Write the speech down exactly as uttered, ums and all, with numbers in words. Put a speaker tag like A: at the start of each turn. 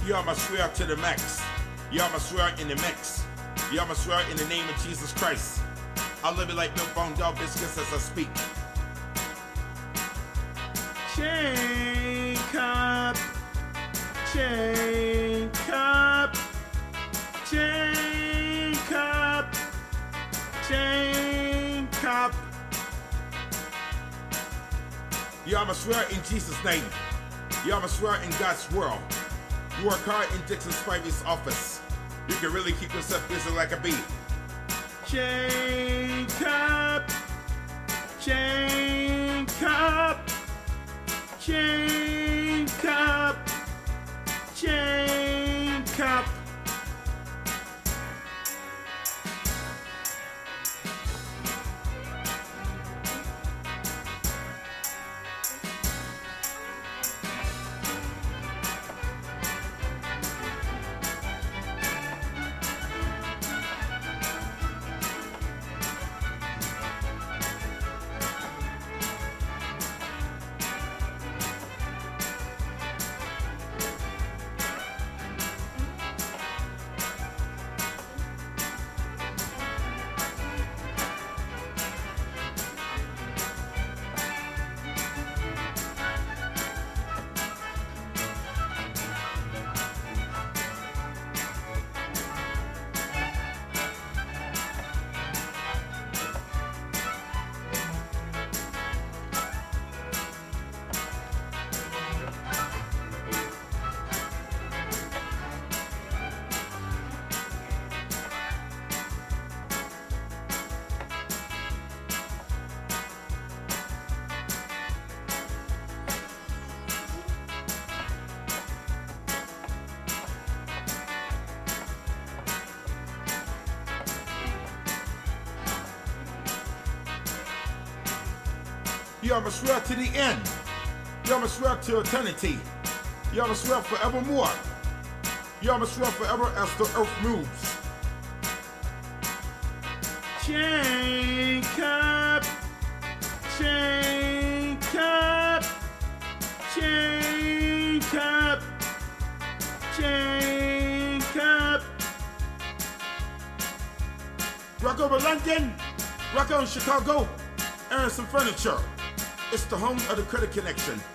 A: Y'all must swear to the max. Y'all must swear in the mix. Y'all must swear in the name of Jesus Christ. I live it like milk-bone dog biscuits as I speak.
B: Chain cup, chain cup, chain cup, chain cup.
A: Y'all must swear in Jesus' name. Y'all must swear in God's world. You work hard in Dixon Spivey's office. You can really keep yourself busy like a bee.
B: Chain cup, chain cup, chain cup, chain cup.
A: Y'all must swear to the end. Y'all must swear to eternity. Y'all must swear forevermore. Y'all must swear forever as the earth moves.
B: Chain cup, chain cup, chain cup, chain cup.
A: Rock over London, rock on Chicago, and some furniture. It's the home of the Credit Connection.